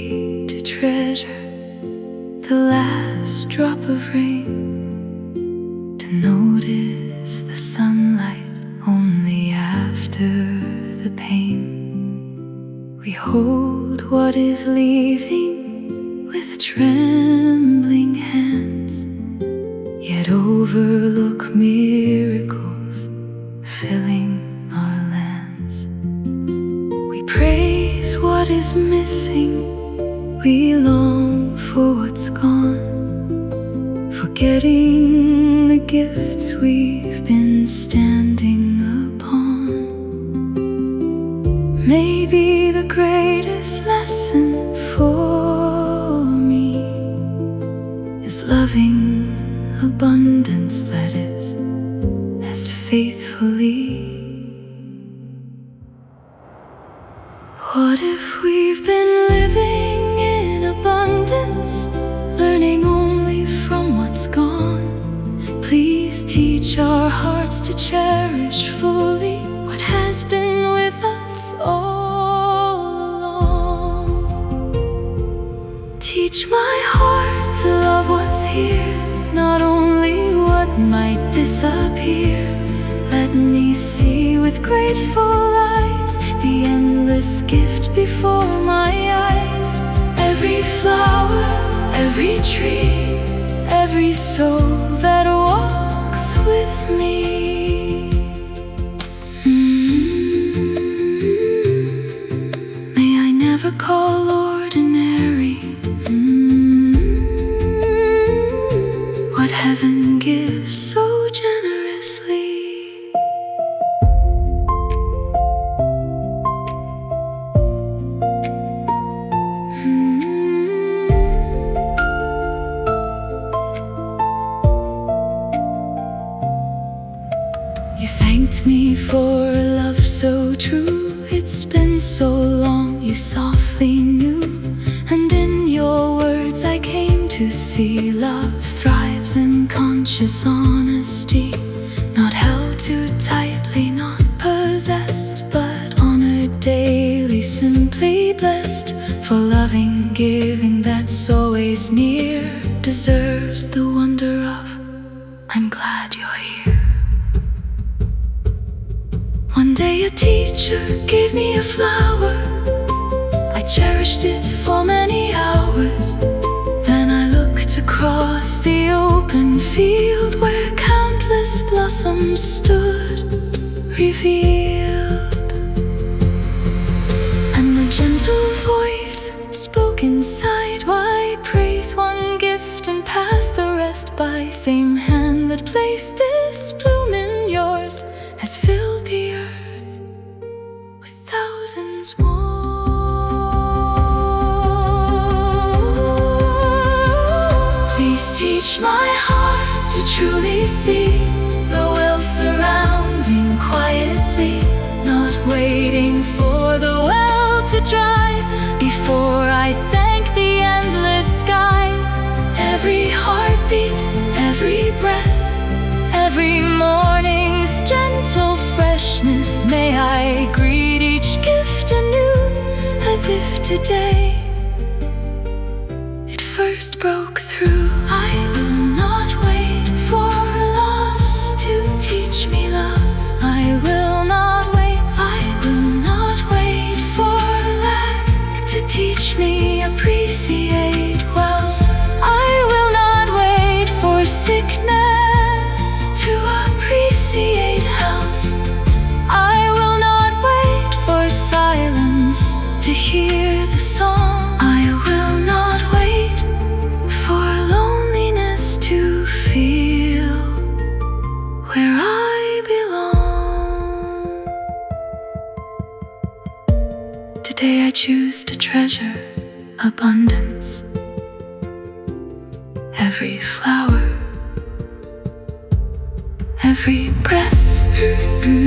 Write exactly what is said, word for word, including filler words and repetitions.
easy to treasure the last drop of rain, to notice the sunlight only after the pain. We hold what is leaving with trembling hands, yet overlook miracles filling our lands. We praise what is missing, we long for what's gone, forgetting the gifts we've been standing upon. Maybe the greatest lesson for me is loving abundance that is as faithfully. What if we've been living in abundance, learning only from what's gone? Please teach our hearts to cherish fully what has been with us all along. Teach my heart to love what's here, not only what might disappear. Let me see with grateful eyes the endless gift before my eyes. Every flower, every tree, every soul that walks with me. Mm-hmm. May I never call ordinary mm-hmm. what heaven gives so generously. You thanked me for a love so true. It's been so long, you softly knew. And in your words I came to see love thrives in conscious honesty, not held too tightly, not possessed, but honored daily, simply blessed. For loving, giving that's always near deserves the wonder of I'm glad you're here. One day a teacher gave me a flower, I cherished it for many hours. Then I looked across the open field where countless blossoms stood revealed. And the gentle voice spoke inside, why praise one gift and pass the rest by? Same hand that placed this bloom in yours has filled the earth with thousands more. Please teach my heart to truly see the wealth surrounding quietly, not waiting for the well to dry before I thank the endless sky. Every heartbeat, every breath, every morning's gentle freshness, may I greet each gift anew, as if today it first broke through. I will not wait for loss to teach me love. I will not wait, I will not wait for lack to teach me appreciate wealth. I will not wait for sickness to appreciate health. I will not wait for silence to hear the song. I will not wait for loneliness to feel where I belong. Today I choose to treasure abundance. Every flower, every breath